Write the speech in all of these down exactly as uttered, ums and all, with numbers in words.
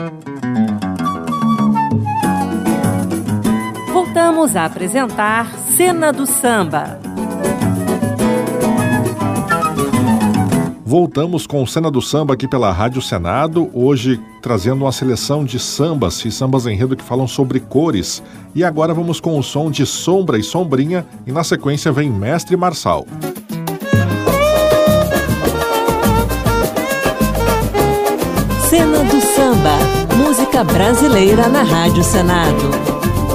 Voltamos a apresentar Cena do Samba. Voltamos com Cena do Samba aqui pela Rádio Senado, hoje trazendo uma seleção de sambas e sambas enredo que falam sobre cores. E agora vamos com o som de Sombra e Sombrinha e na sequência vem Mestre Marçal. Cena do Samba, música brasileira na Rádio Senado.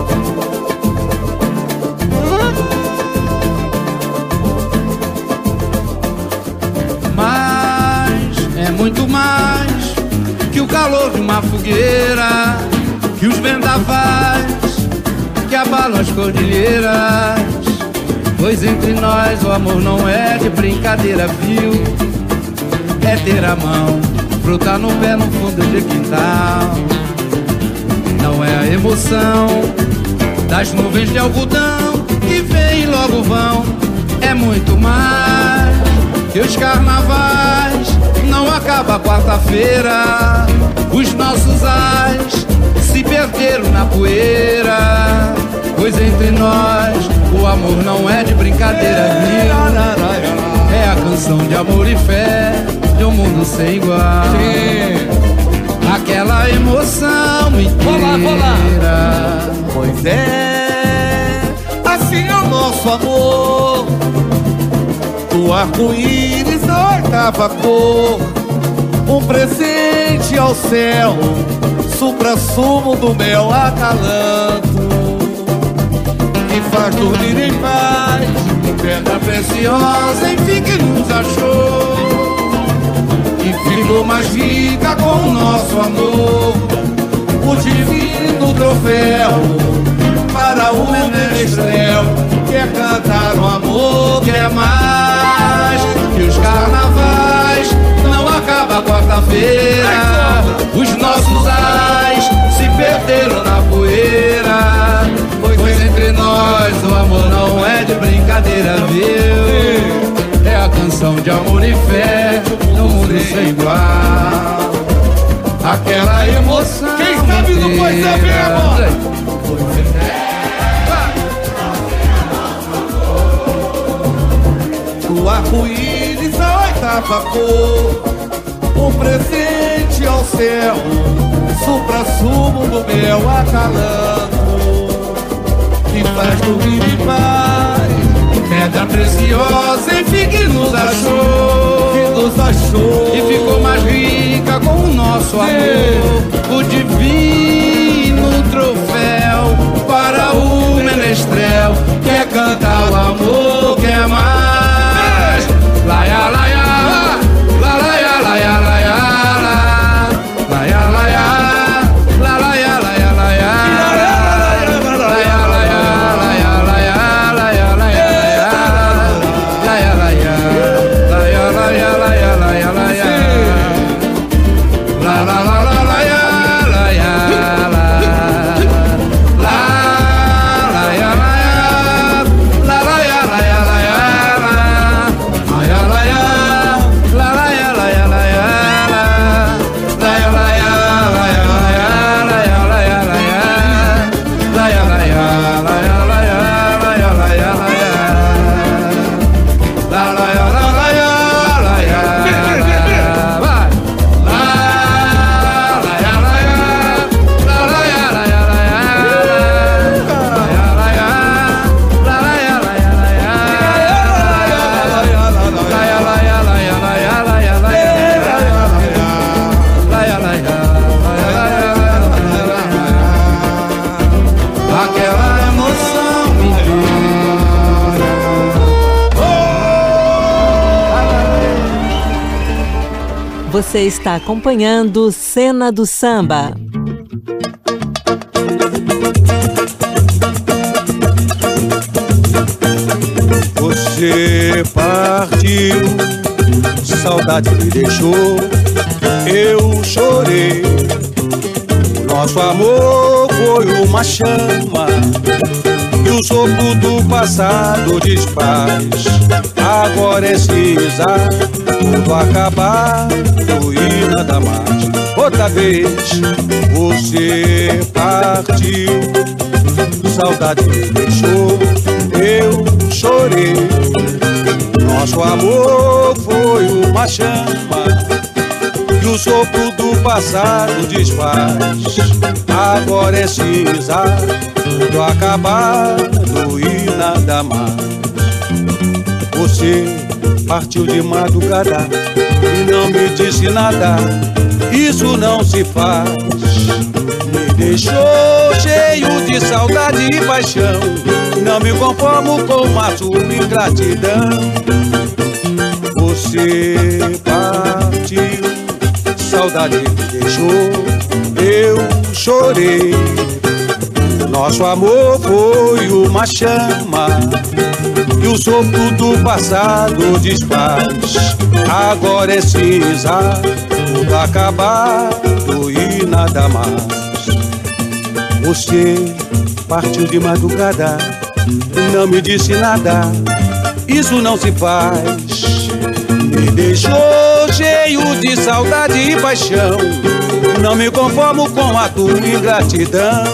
Muito mais que o calor de uma fogueira, que os vendavais que abalam as cordilheiras. Pois entre nós o amor não é de brincadeira, viu? É ter a mão, frutar no pé no fundo de quintal. Não é a emoção das nuvens de algodão que vem e logo vão. É muito mais que os carnavais. Não acaba quarta-feira, os nossos ais se perderam na poeira. Pois entre nós o amor não é de brincadeira, viu? É a canção de amor e fé de um mundo sem igual. Aquela emoção inteira. Vou lá, vou lá. Pois é, assim é o nosso amor. Do arco-íris na oitava cor, um presente ao céu, supra-sumo do mel acalanto, que faz dormir em paz, pedra preciosa, enfim, que nos achou, e ficou mais rica com o nosso amor, o divino troféu para o menestrel, quer cantar o amor, quer mais que os carnavais. Não acaba quarta-feira, os nossos ais se perderam na poeira. Pois entre nós o amor não é de brincadeira, viu? É a canção de amor e fé no mundo sem igual. Aquela emoção. Quem sabe não pode saber, amor. O arco-íris a oitava cor, um presente ao céu, supra-sumo do mel acalanto, que faz dormir em paz, pedra preciosa, enfim, que nos achou, que nos achou, e ficou mais rica com o nosso amor, o divino troféu para o menestrel, quer cantar o amor, quer mais. Laia, laia, la laia, laia, laia, la laia, laia, la laia, laia, laia, laia, laia, laia, laia, laia, laia, laia, laia, laia, laia, laia, laia, la la la la laia, laia, Você está acompanhando Cena do Samba. Você partiu, saudade me deixou, eu chorei. Nosso amor foi uma chama e o sopro do passado desfaz. Agora é cinza, tudo acabado e nada mais. Outra vez Você partiu, saudade me deixou, eu chorei. Nosso amor foi uma chama que o sopro do passado desfaz. Agora é cinza, tudo acabado e nada mais. Você partiu de madrugada e não me disse nada, isso não se faz. Me deixou cheio de saudade e paixão, não me conformo com a sua ingratidão. Você partiu, saudade me deixou, eu chorei. Nosso amor foi uma chama e o sopro do passado desfaz. Agora é cinza, tudo acabado e nada mais. Você partiu de madrugada, não me disse nada, isso não se faz. Me deixou cheio de saudade e paixão, não me conformo com a tua ingratidão.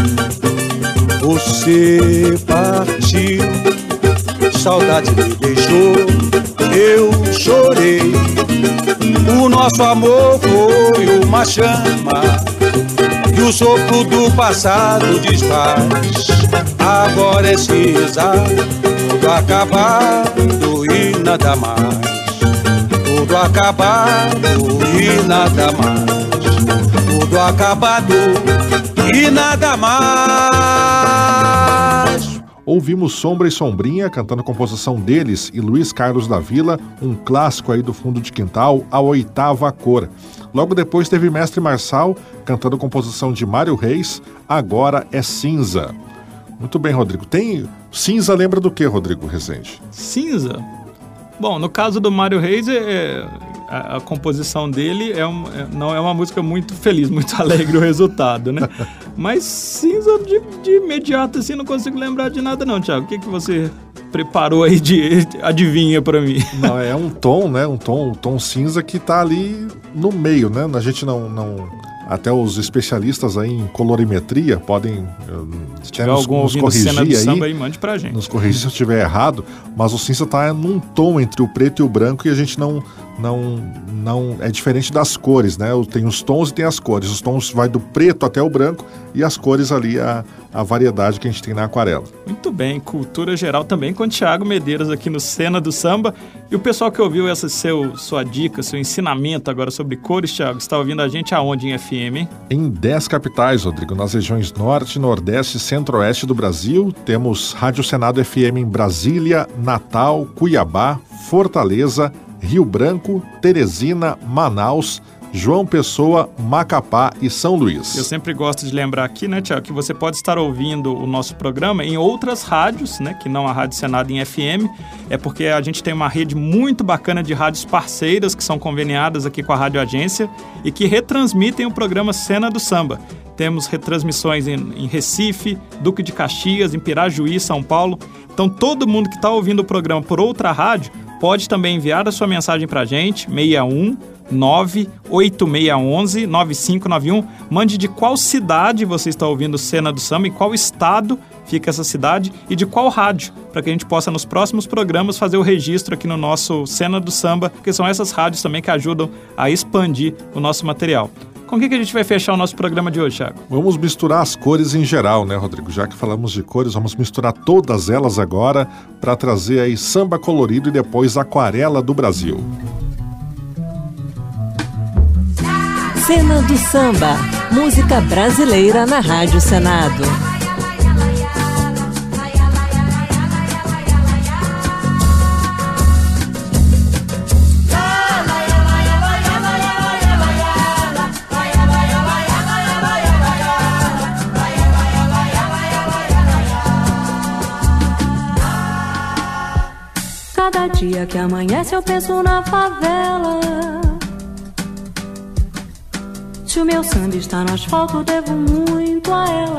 Você partiu, saudade me deixou, eu chorei. O nosso amor foi uma chama e o sopro do passado desfaz. Agora é cinza, tudo acabado e nada mais. Tudo acabado e nada mais. Tudo acabado e nada mais. Ouvimos Sombra e Sombrinha cantando a composição deles e Luiz Carlos da Vila, um clássico aí do fundo de quintal, A Oitava Cor. Logo depois teve Mestre Marçal cantando a composição de Mário Reis, Agora é Cinza. Muito bem, Rodrigo. Tem cinza, lembra do que, Rodrigo Rezende? Cinza? Bom, no caso do Mário Reis, é, a, a composição dele é um, é, não é uma música muito feliz, muito alegre o resultado, né? Mas cinza de, de imediato, assim, não consigo lembrar de nada não, Thiago. O que, que você preparou aí de adivinha pra mim? Não, é um tom, né? Um tom, um tom cinza que tá ali no meio, né? A gente não... não... Até os especialistas aí em colorimetria podem se tiver nos, algum nos corrigir cena do samba aí, mande pra gente. Nos corrigir se eu estiver errado, mas o cinza está num tom entre o preto e o branco e a gente não, não, não é diferente das cores, né? Tem os tons e tem as cores. Os tons vai do preto até o branco e as cores ali a, a variedade que a gente tem na aquarela. Muito bem, cultura geral também com o Thiago Medeiros aqui no Cena do Samba. E o pessoal que ouviu essa seu, sua dica, seu ensinamento agora sobre cores, Thiago, está ouvindo a gente aonde em F M? Em dez capitais, Rodrigo, nas regiões Norte, Nordeste e Centro-Oeste do Brasil. Temos Rádio Senado F M em Brasília, Natal, Cuiabá, Fortaleza, Rio Branco, Teresina, Manaus, João Pessoa, Macapá e São Luís. Eu sempre gosto de lembrar aqui, né, Tiago, que você pode estar ouvindo o nosso programa em outras rádios, né, que não a Rádio Senado em F M, é porque a gente tem uma rede muito bacana de rádios parceiras que são conveniadas aqui com a Rádio Agência e que retransmitem o programa Cena do Samba. Temos retransmissões em, em Recife, Duque de Caxias, em Pirajuí, São Paulo. Então todo mundo que está ouvindo o programa por outra rádio pode também enviar a sua mensagem para a gente, seis um nove oito seis um um nove cinco nove um. Mande de qual cidade você está ouvindo Cena do Samba, em qual estado fica essa cidade e de qual rádio, para que a gente possa nos próximos programas fazer o registro aqui no nosso Cena do Samba, porque são essas rádios também que ajudam a expandir o nosso material. Com o que, que a gente vai fechar o nosso programa de hoje, Thiago? Vamos misturar as cores em geral, né, Rodrigo? Já que falamos de cores, vamos misturar todas elas agora para trazer aí samba colorido e depois aquarela do Brasil. Cena do Samba, música brasileira na Rádio Senado. Cada dia que amanhece eu penso na favela. Se o meu samba está no asfalto, devo muito a ela.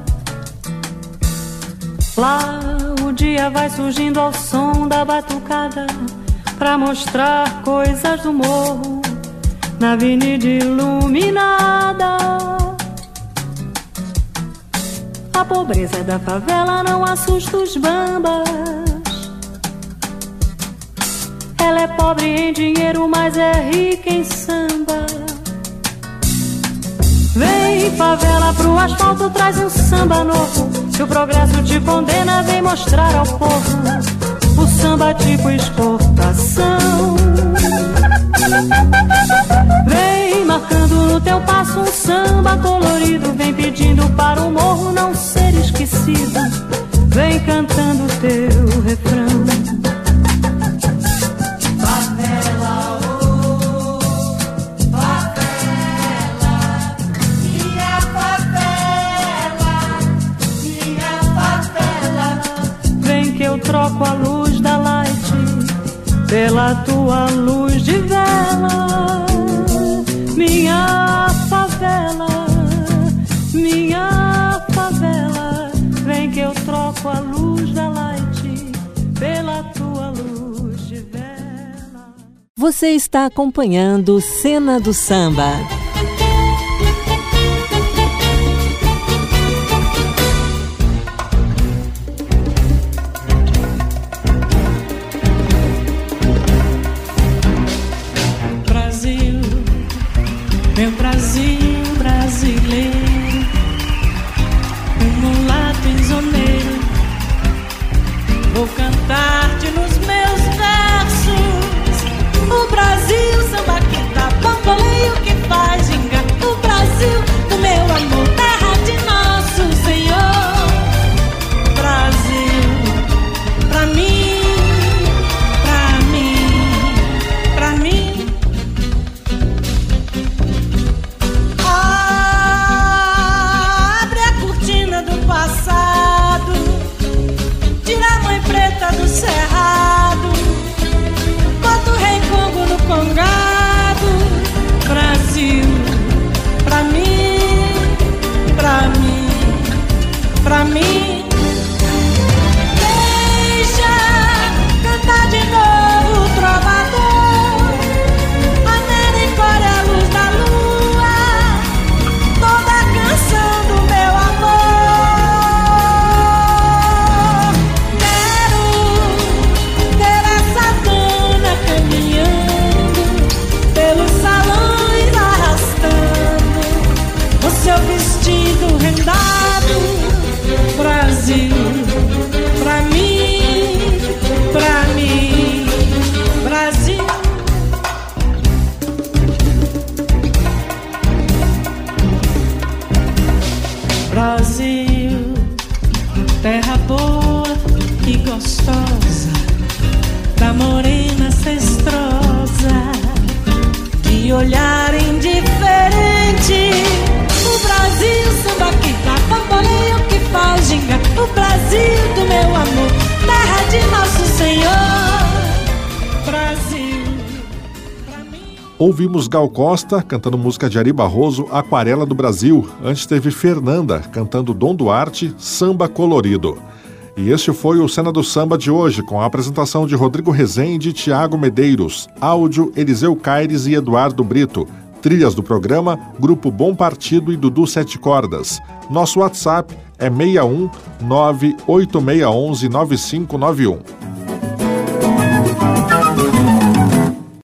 Lá o dia vai surgindo ao som da batucada, pra mostrar coisas do morro na avenida iluminada. A pobreza da favela não assusta os bambas. Ela é pobre em dinheiro, mas é rica em samba. Vem, favela, pro asfalto, traz um samba novo. Se o progresso te condena, vem mostrar ao povo o samba tipo exportação. Vem marcando no teu passo um samba colorido. Vem pedindo para o morro não ser esquecido. Vem cantando o teu refrão. Favela, oh, favela, minha favela, minha favela. Vem que eu troco a luz da light pela tua luz de vela. Minha favela, minha favela. Vem que eu troco a luz da light pela tua luz de vela. Você está acompanhando Cena do Samba. Meu Brasil brasileiro, um mulato insoneiro, vou cantar-te nos meus versos. O Brasil, samba que dá bamboleio, que faz ginga. O Brasil do meu amor, terra de nosso Senhor. Brasil, pra mim, pra mim, pra mim. Passado, tira a mãe preta do cerrado, bota o rei Congo no congado. Brasil, pra mim, pra mim, pra mim. Deixa cantar de novo o trovador, América, olha a luz da lua, toda a canção do meu amor. Seu vestido rendado, Brasil, pra mim, pra mim, Brasil. Brasil, terra boa e gostosa, da morena cestrosa, de olhar indiferente. O Brasil, samba que dá bamboleio, que faz ginga. O Brasil do meu amor, terra de nosso Senhor. Brasil, pra mim. Ouvimos Gal Costa cantando música de Ari Barroso, Aquarela do Brasil. Antes teve Fernanda cantando Dom Duarte, Samba Colorido. E este foi o Cena do Samba de hoje, com a apresentação de Rodrigo Rezende e Tiago Medeiros, áudio Eliseu Caires e Eduardo Brito. Trilhas do programa, Grupo Bom Partido e Dudu Sete Cordas. Nosso WhatsApp é seis um nove oito seis um um nove cinco nove um.